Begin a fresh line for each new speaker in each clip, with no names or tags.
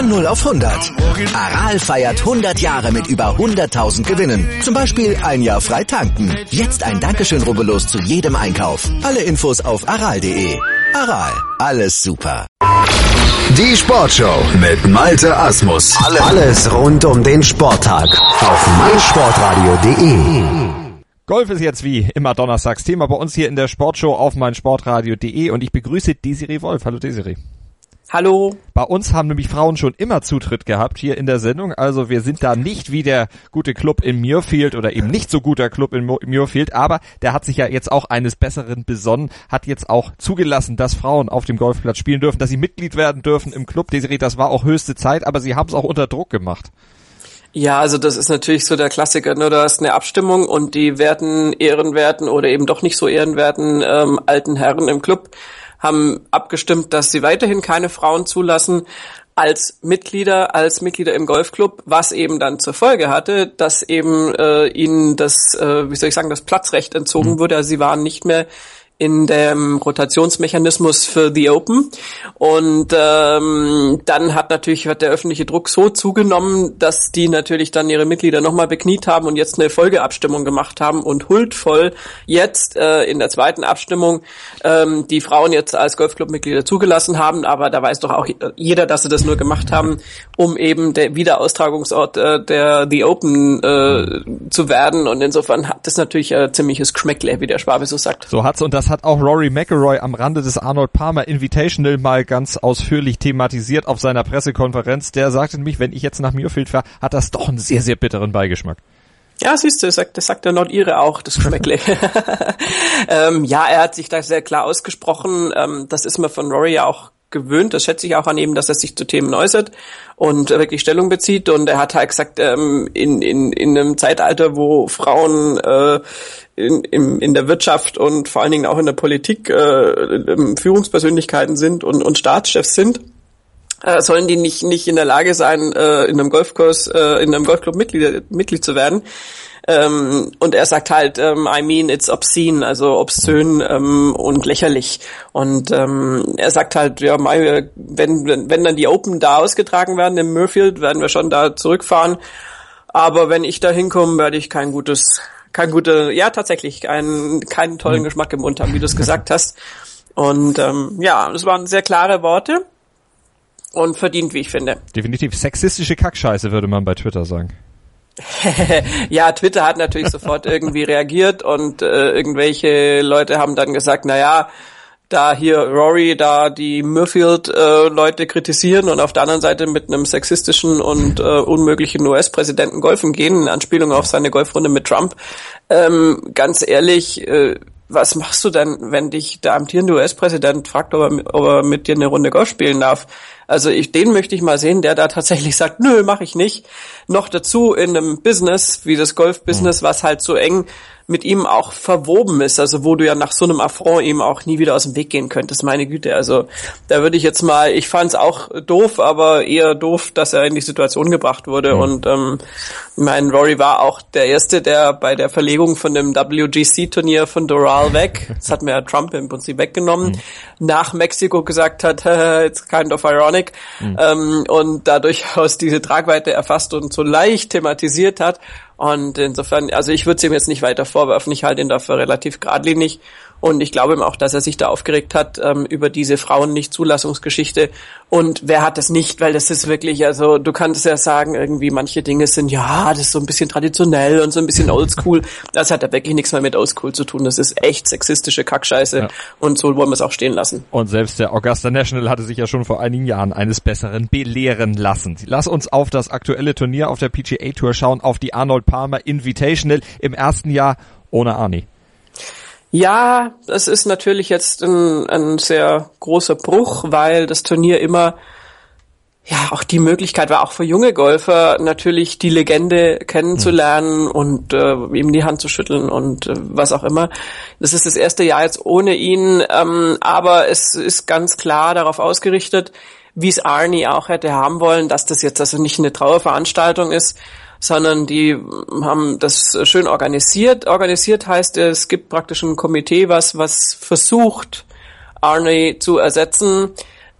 Von 0 auf 100. Aral feiert 100 Jahre mit über 100.000 Gewinnen. Zum Beispiel ein Jahr frei tanken. Jetzt ein Dankeschön, rubbellos zu jedem Einkauf. Alle Infos auf aral.de. Aral, alles super.
Die Sportshow mit Malte Asmus. Alles rund um den Sporttag auf meinsportradio.de.
Golf ist jetzt wie immer donnerstags Thema bei uns hier in der Sportshow auf meinsportradio.de und ich begrüße Desiree Wolf. Hallo Desiree.
Hallo.
Bei uns haben nämlich Frauen schon immer Zutritt gehabt hier in der Sendung. Also wir sind da nicht wie der gute Club in Muirfield oder eben nicht so guter Club in Muirfield, aber der hat sich ja jetzt auch eines Besseren besonnen, hat jetzt auch zugelassen, dass Frauen auf dem Golfplatz spielen dürfen, dass sie Mitglied werden dürfen im Club. Desiree, das war auch höchste Zeit, aber sie haben es auch unter Druck gemacht.
Ja, also das ist natürlich so der Klassiker, ne? Da ist eine Abstimmung und die ehrenwerten oder eben doch nicht so ehrenwerten alten Herren im Club haben abgestimmt, dass sie weiterhin keine Frauen zulassen als Mitglieder im Golfclub, was eben dann zur Folge hatte, dass eben ihnen das Platzrecht entzogen wurde. Also sie waren nicht mehr in dem Rotationsmechanismus für The Open und dann hat der öffentliche Druck so zugenommen, dass die natürlich dann ihre Mitglieder nochmal bekniet haben und jetzt eine Folgeabstimmung gemacht haben und huldvoll jetzt in der zweiten Abstimmung die Frauen jetzt als Golfclub-Mitglieder zugelassen haben, aber da weiß doch auch jeder, dass sie das nur gemacht haben, um eben der Wiederaustragungsort der The Open zu werden und insofern hat das natürlich ein ziemliches Geschmäckle, wie der Schwabe so sagt.
So hat's und das hat auch Rory McIlroy am Rande des Arnold Palmer Invitational mal ganz ausführlich thematisiert auf seiner Pressekonferenz. Der sagte nämlich, wenn ich jetzt nach Muirfield fahre, hat das doch einen sehr, sehr bitteren Beigeschmack. Ja,
siehst du, das sagt der Nordire auch, das Geschmäckle. Ja, er hat sich da sehr klar ausgesprochen. Das ist mir von Rory ja auch gewöhnt. Das schätze ich auch an ihm, dass er sich zu Themen äußert und wirklich Stellung bezieht. Und er hat halt gesagt, in einem Zeitalter, wo Frauen in der Wirtschaft und vor allen Dingen auch in der Politik Führungspersönlichkeiten sind und Staatschefs sind, sollen die nicht in der Lage sein, in einem Golfclub Mitglied zu werden. Und er sagt halt, it's obscene, also obszön und lächerlich. Und er sagt halt, ja, wenn dann die Open da ausgetragen werden im Muirfield, werden wir schon da zurückfahren. Aber wenn ich da hinkomme, werde ich keinen tollen Geschmack im Mund haben, wie du es gesagt hast. Und das waren sehr klare Worte und verdient, wie ich finde.
Definitiv sexistische Kackscheiße, würde man bei Twitter sagen.
Ja, Twitter hat natürlich sofort irgendwie reagiert und irgendwelche Leute haben dann gesagt, naja, da hier Rory da die Muirfield-Leute kritisieren und auf der anderen Seite mit einem sexistischen und unmöglichen US-Präsidenten golfen gehen, in Anspielung auf seine Golfrunde mit Trump. Ganz ehrlich, was machst du denn, wenn dich der amtierende US-Präsident fragt, ob er mit dir eine Runde Golf spielen darf? Also den möchte ich mal sehen, der da tatsächlich sagt, nö, mache ich nicht. Noch dazu in einem Business wie das Golf-Business, was halt so eng mit ihm auch verwoben ist, also wo du ja nach so einem Affront ihm auch nie wieder aus dem Weg gehen könntest, meine Güte. Also da würde ich jetzt mal, ich fand's auch doof, aber eher doof, dass er in die Situation gebracht wurde. Und Rory war auch der Erste, der bei der Verlegung von dem WGC-Turnier von Doral weg, das hat mir ja Trump im Prinzip weggenommen, nach Mexiko gesagt hat, it's kind of ironic, und dadurch aus diese Tragweite erfasst und so leicht thematisiert hat. Und insofern, also ich würde es ihm jetzt nicht weiter vorwerfen, ich halte ihn dafür relativ geradlinig und ich glaube ihm auch, dass er sich da aufgeregt hat über diese Frauen-Nicht-Zulassungsgeschichte. Und wer hat das nicht, weil das ist wirklich, also du kannst ja sagen, irgendwie manche Dinge sind, ja, das ist so ein bisschen traditionell und so ein bisschen oldschool. Das hat ja wirklich nichts mehr mit oldschool zu tun, das ist echt sexistische Kackscheiße und so wollen wir es auch stehen lassen.
Und selbst der Augusta National hatte sich ja schon vor einigen Jahren eines Besseren belehren lassen. Lass uns auf das aktuelle Turnier auf der PGA Tour schauen, auf die Arnold Palmer Invitational im ersten Jahr ohne Arnie.
Ja, das ist natürlich jetzt ein sehr großer Bruch, weil das Turnier immer auch die Möglichkeit war, auch für junge Golfer natürlich die Legende kennenzulernen und ihm die Hand zu schütteln und was auch immer. Das ist das erste Jahr jetzt ohne ihn, aber es ist ganz klar darauf ausgerichtet, wie es Arnie auch hätte haben wollen, dass das jetzt also nicht eine Trauerveranstaltung ist, sondern die haben das schön organisiert. Organisiert heißt, es gibt praktisch ein Komitee, was versucht, Arnie zu ersetzen.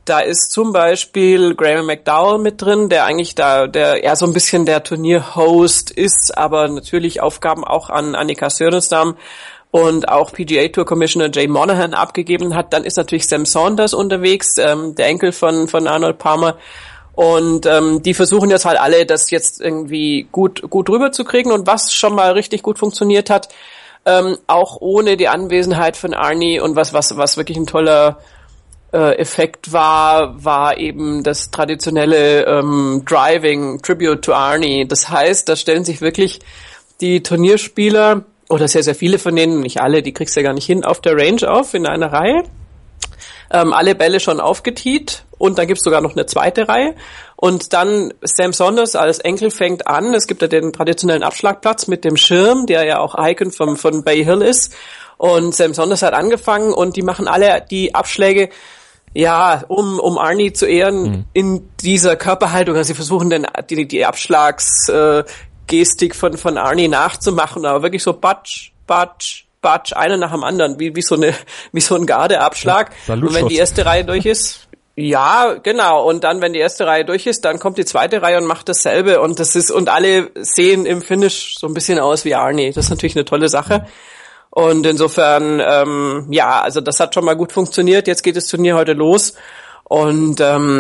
Da ist zum Beispiel Graham McDowell mit drin, der eigentlich der eher so ein bisschen der Turnierhost ist, aber natürlich Aufgaben auch an Annika Sörenstam und auch PGA Tour Commissioner Jay Monahan abgegeben hat. Dann ist natürlich Sam Saunders unterwegs, der Enkel von Arnold Palmer. Und die versuchen jetzt halt alle, das jetzt irgendwie gut rüberzukriegen. Und was schon mal richtig gut funktioniert hat, auch ohne die Anwesenheit von Arnie und was wirklich ein toller Effekt war eben das traditionelle Driving Tribute to Arnie. Das heißt, da stellen sich wirklich die Turnierspieler oder sehr, sehr viele von denen, nicht alle, die kriegst du ja gar nicht hin, auf der Range auf in einer Reihe. Alle Bälle schon aufgetiet und dann gibt's sogar noch eine zweite Reihe. Und dann Sam Saunders als Enkel fängt an. Es gibt ja den traditionellen Abschlagplatz mit dem Schirm, der ja auch Icon von Bay Hill ist. Und Sam Saunders hat angefangen und die machen alle die Abschläge, ja, um Arnie zu ehren, in dieser Körperhaltung. Also sie versuchen die Abschlagsgestik von Arnie nachzumachen, aber wirklich so batsch, einer nach dem anderen, wie so ein Gardeabschlag. Ja, und wenn die erste Reihe durch ist, ja, genau. Und dann, wenn die erste Reihe durch ist, dann kommt die zweite Reihe und macht dasselbe. Und alle sehen im Finish so ein bisschen aus wie Arnie. Das ist natürlich eine tolle Sache. Und insofern, also das hat schon mal gut funktioniert. Jetzt geht das Turnier heute los. Und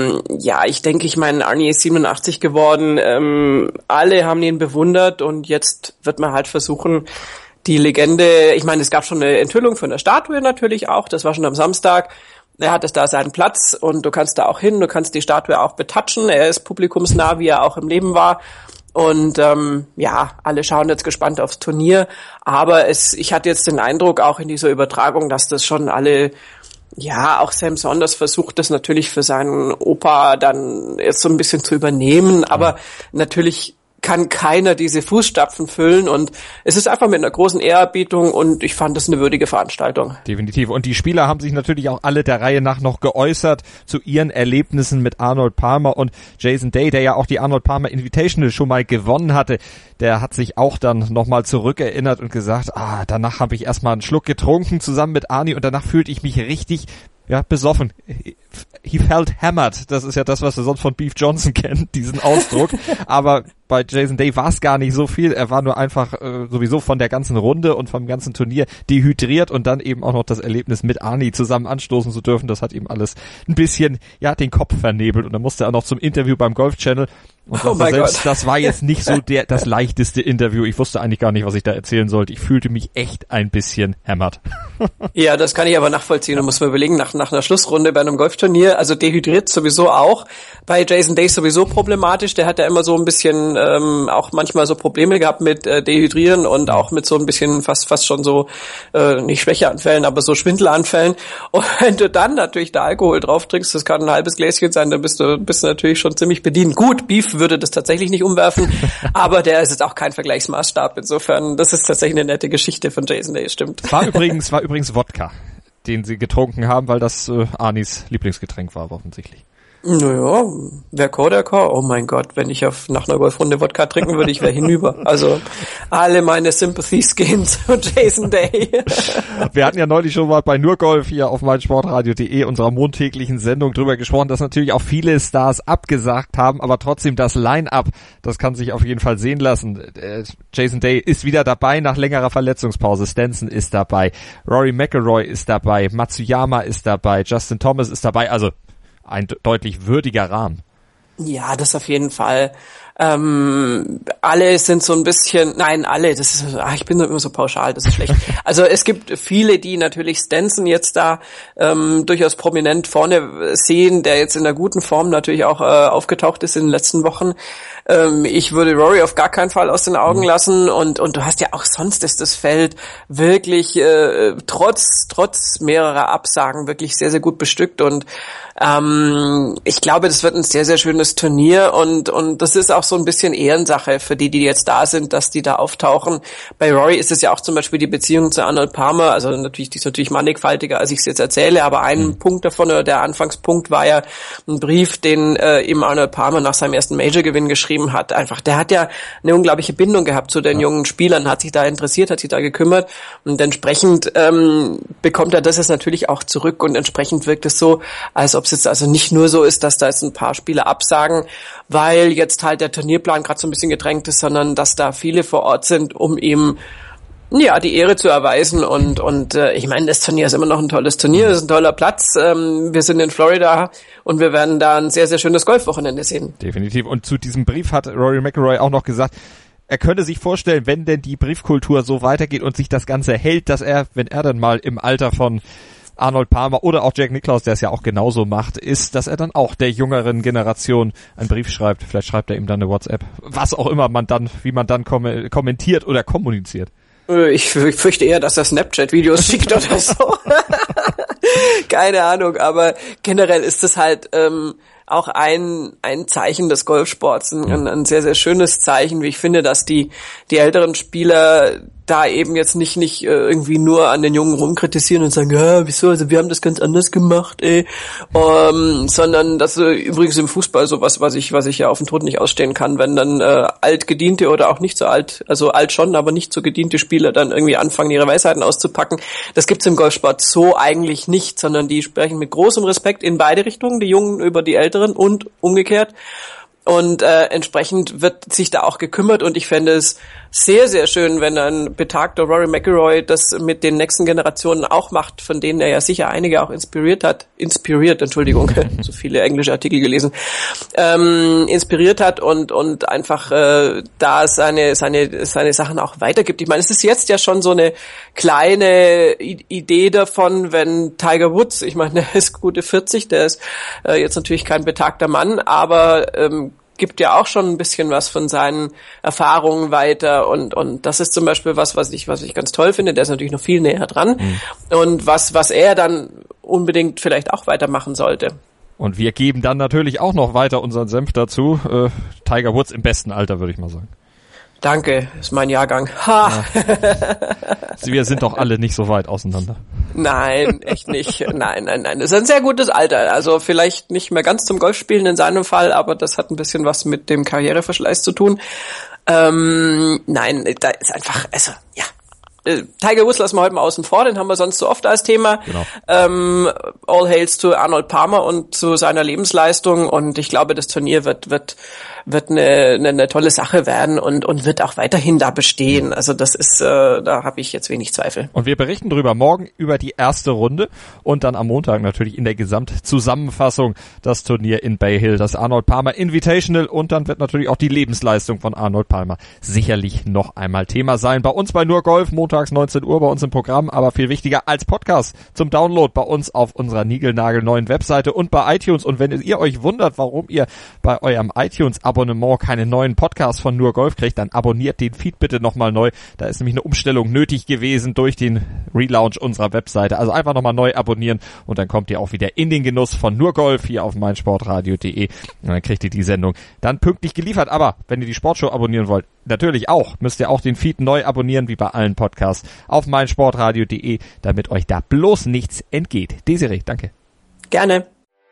ich meine, Arnie ist 87 geworden. Alle haben ihn bewundert und jetzt wird man halt versuchen, die Legende, ich meine, es gab schon eine Enthüllung von der Statue natürlich auch, das war schon am Samstag. Er hat da seinen Platz und du kannst da auch hin, du kannst die Statue auch betatschen. Er ist publikumsnah, wie er auch im Leben war. Und alle schauen jetzt gespannt aufs Turnier. Aber ich hatte jetzt den Eindruck, auch in dieser Übertragung, dass das schon alle, ja, auch Sam Saunders versucht, das natürlich für seinen Opa dann jetzt so ein bisschen zu übernehmen. Aber natürlich kann keiner diese Fußstapfen füllen und es ist einfach mit einer großen Ehrerbietung und ich fand das eine würdige Veranstaltung.
Definitiv. Und die Spieler haben sich natürlich auch alle der Reihe nach noch geäußert zu ihren Erlebnissen mit Arnold Palmer und Jason Day, der ja auch die Arnold Palmer Invitational schon mal gewonnen hatte. Der hat sich auch dann nochmal zurückerinnert und gesagt, danach habe ich erstmal einen Schluck getrunken zusammen mit Arnie und danach fühlte ich mich richtig besoffen. He felt hammered. Das ist ja das, was wir sonst von Beef Johnson kennen, diesen Ausdruck. Aber bei Jason Day war es gar nicht so viel. Er war nur einfach sowieso von der ganzen Runde und vom ganzen Turnier dehydriert und dann eben auch noch das Erlebnis mit Arnie zusammen anstoßen zu dürfen. Das hat ihm alles ein bisschen, den Kopf vernebelt. Und dann musste er noch zum Interview beim Golf Channel. Und das war jetzt nicht so das leichteste Interview. Ich wusste eigentlich gar nicht, was ich da erzählen sollte. Ich fühlte mich echt ein bisschen hämmert.
Ja, das kann ich aber nachvollziehen. Da muss man überlegen, nach einer Schlussrunde bei einem Golfturnier, also dehydriert sowieso auch. Bei Jason Day sowieso problematisch. Der hat ja immer so ein bisschen auch manchmal so Probleme gehabt mit Dehydrieren und auch mit so ein bisschen fast schon so, nicht Schwächeanfällen, aber so Schwindelanfällen. Und wenn du dann natürlich da Alkohol drauf trinkst, das kann ein halbes Gläschen sein, dann bist du natürlich schon ziemlich bedient. Gut, Beef würde das tatsächlich nicht umwerfen, aber der ist jetzt auch kein Vergleichsmaßstab. Insofern, das ist tatsächlich eine nette Geschichte von Jason Day, stimmt.
War übrigens Wodka, den sie getrunken haben, weil das Arnies Lieblingsgetränk war, offensichtlich.
Naja, wer oh mein Gott, wenn ich nach einer Golfrunde Wodka trinken würde, ich wäre hinüber. Also alle meine Sympathies gehen zu Jason Day.
Wir hatten ja neulich schon mal bei Nur Golf hier auf meinsportradio.de unserer montäglichen Sendung drüber gesprochen, dass natürlich auch viele Stars abgesagt haben, aber trotzdem das Line-Up, das kann sich auf jeden Fall sehen lassen. Jason Day ist wieder dabei nach längerer Verletzungspause. Stenson ist dabei, Rory McIlroy ist dabei, Matsuyama ist dabei, Justin Thomas ist dabei, also ein deutlich würdiger Rahmen.
Ja, das auf jeden Fall. Alle sind so ein bisschen, ich bin immer so pauschal, das ist schlecht. Also es gibt viele, die natürlich Stenson jetzt da durchaus prominent vorne sehen, der jetzt in einer guten Form natürlich auch aufgetaucht ist in den letzten Wochen. Ich würde Rory auf gar keinen Fall aus den Augen lassen und du hast ja auch sonst ist das Feld wirklich trotz mehrerer Absagen wirklich sehr, sehr gut bestückt und ich glaube, das wird ein sehr, sehr schönes Turnier und das ist auch auch so ein bisschen Ehrensache für die jetzt da sind, dass die da auftauchen. Bei Rory ist es ja auch zum Beispiel die Beziehung zu Arnold Palmer, also natürlich, die ist natürlich mannigfaltiger, als ich es jetzt erzähle, aber ein Punkt davon, oder der Anfangspunkt war ja ein Brief, den eben Arnold Palmer nach seinem ersten Major-Gewinn geschrieben hat. Einfach, der hat ja eine unglaubliche Bindung gehabt zu den jungen Spielern, hat sich da interessiert, hat sich da gekümmert und entsprechend bekommt er das jetzt natürlich auch zurück und entsprechend wirkt es so, als ob es jetzt also nicht nur so ist, dass da jetzt ein paar Spieler absagen, weil jetzt halt der Turnierplan gerade so ein bisschen gedrängt ist, sondern dass da viele vor Ort sind, um ihm die Ehre zu erweisen und ich meine, das Turnier ist immer noch ein tolles Turnier, das ist ein toller Platz. Wir sind in Florida und wir werden da ein sehr, sehr schönes Golfwochenende sehen.
Definitiv. Und zu diesem Brief hat Rory McIlroy auch noch gesagt, er könnte sich vorstellen, wenn denn die Briefkultur so weitergeht und sich das Ganze hält, dass er, wenn er dann mal im Alter von Arnold Palmer oder auch Jack Nicklaus, der es ja auch genauso macht, ist, dass er dann auch der jüngeren Generation einen Brief schreibt. Vielleicht schreibt er ihm dann eine WhatsApp. Was auch immer wie man dann kommentiert oder kommuniziert.
Ich fürchte eher, dass er Snapchat-Videos schickt oder so. Keine Ahnung, aber generell ist es halt auch ein Zeichen des Golfsports, ein sehr, sehr schönes Zeichen, wie ich finde, dass die älteren Spieler da eben jetzt nicht irgendwie nur an den Jungen rumkritisieren und sagen, ja, wieso, also wir haben das ganz anders gemacht, sondern das übrigens im Fußball sowas, was ich ja auf den Tod nicht ausstehen kann, wenn dann altgediente oder auch nicht so alt, also alt schon, aber nicht so gediente Spieler dann irgendwie anfangen, ihre Weisheiten auszupacken. Das gibt's im Golfsport so eigentlich nicht, sondern die sprechen mit großem Respekt in beide Richtungen, die Jungen über die Älteren und umgekehrt. Und entsprechend wird sich da auch gekümmert und ich fände es sehr, sehr schön, wenn ein betagter Rory McIlroy das mit den nächsten Generationen auch macht, von denen er ja sicher einige auch inspiriert, so viele englische Artikel gelesen, inspiriert hat und einfach da seine Sachen auch weitergibt. Ich meine, es ist jetzt ja schon so eine kleine Idee davon, wenn Tiger Woods, ich meine, der ist gute 40, der ist jetzt natürlich kein betagter Mann, aber gibt ja auch schon ein bisschen was von seinen Erfahrungen weiter und das ist zum Beispiel was ich ganz toll finde, der ist natürlich noch viel näher dran und was er dann unbedingt vielleicht auch weitermachen sollte.
Und wir geben dann natürlich auch noch weiter unseren Senf dazu. Tiger Woods im besten Alter, würde ich mal sagen.
Danke, ist mein Jahrgang. Ha.
Ja. Wir sind doch alle nicht so weit auseinander.
Nein, echt nicht. Nein. Das ist ein sehr gutes Alter. Also vielleicht nicht mehr ganz zum Golfspielen in seinem Fall, aber das hat ein bisschen was mit dem Karriereverschleiß zu tun. Nein, da ist einfach, also, ja. Tiger Woods lassen wir heute mal außen vor, den haben wir sonst so oft als Thema.
Genau.
All hails to Arnold Palmer und zu seiner Lebensleistung und ich glaube, das Turnier wird eine tolle Sache werden und wird auch weiterhin da bestehen. Also das ist, da habe ich jetzt wenig Zweifel.
Und wir berichten drüber morgen über die erste Runde und dann am Montag natürlich in der Gesamtzusammenfassung das Turnier in Bay Hill, das Arnold Palmer Invitational und dann wird natürlich auch die Lebensleistung von Arnold Palmer sicherlich noch einmal Thema sein. Bei uns bei Nur Golf, montags 19 Uhr bei uns im Programm, aber viel wichtiger als Podcast zum Download bei uns auf unserer niegelnagelneuen Webseite und bei iTunes. Und wenn ihr euch wundert, warum ihr bei eurem iTunes-Abonnement keine neuen Podcasts von Nur Golf kriegt, dann abonniert den Feed bitte nochmal neu. Da ist nämlich eine Umstellung nötig gewesen durch den Relaunch unserer Webseite. Also einfach nochmal neu abonnieren und dann kommt ihr auch wieder in den Genuss von Nur Golf hier auf meinsportradio.de und dann kriegt ihr die Sendung dann pünktlich geliefert. Aber wenn ihr die Sportshow abonnieren wollt, natürlich auch, müsst ihr auch den Feed neu abonnieren, wie bei allen Podcasts auf meinsportradio.de, damit euch da bloß nichts entgeht. Desiree, danke.
Gerne.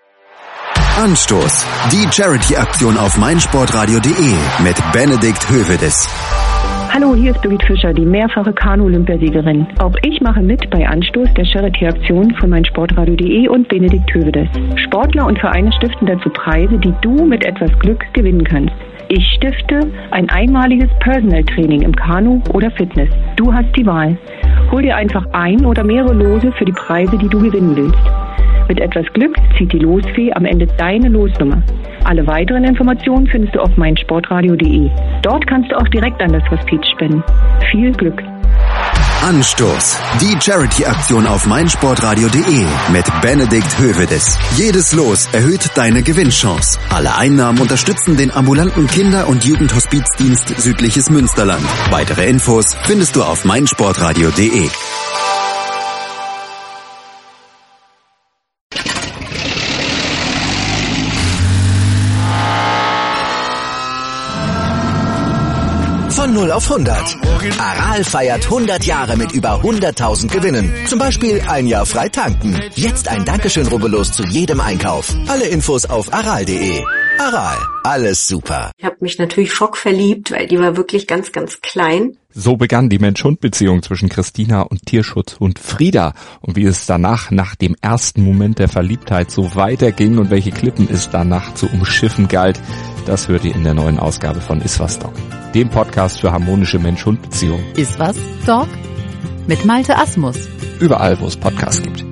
Anstoß. Die Charity-Aktion auf meinsportradio.de mit Benedikt Hövedes.
Hallo, hier ist Birgit Fischer, die mehrfache Kanu-Olympiasiegerin. Auch ich mache mit bei Anstoß der Charity-Aktion von meinsportradio.de und Benedikt Hövedes. Sportler und Vereine stiften dazu Preise, die du mit etwas Glück gewinnen kannst. Ich stifte ein einmaliges Personal-Training im Kanu oder Fitness. Du hast die Wahl. Hol dir einfach ein oder mehrere Lose für die Preise, die du gewinnen willst. Mit etwas Glück zieht die Losfee am Ende deine Losnummer. Alle weiteren Informationen findest du auf meinsportradio.de. Dort kannst du auch direkt an das Hospiz spenden. Viel Glück!
Anstoß. Die Charity-Aktion auf meinsportradio.de mit Benedikt Hövedes. Jedes Los erhöht deine Gewinnchance. Alle Einnahmen unterstützen den ambulanten Kinder- und Jugendhospizdienst Südliches Münsterland. Weitere Infos findest du auf meinsportradio.de.
0 auf 100. Aral feiert 100 Jahre mit über 100.000 Gewinnen. Zum Beispiel ein Jahr frei tanken. Jetzt ein Dankeschön, rubbellos zu jedem Einkauf. Alle Infos auf aral.de. Aral, alles super.
Ich habe mich natürlich schockverliebt, weil die war wirklich ganz, ganz klein.
So begann die Mensch-Hund-Beziehung zwischen Christina und Tierschutzhund Frieda. Und wie es danach, nach dem ersten Moment der Verliebtheit, so weiterging und welche Klippen es danach zu umschiffen galt, das hört ihr in der neuen Ausgabe von Iswas Dog, dem Podcast für harmonische Mensch-Hund-Beziehungen.
Iswas Dog? Mit Malte Asmus.
Überall, wo es Podcasts gibt.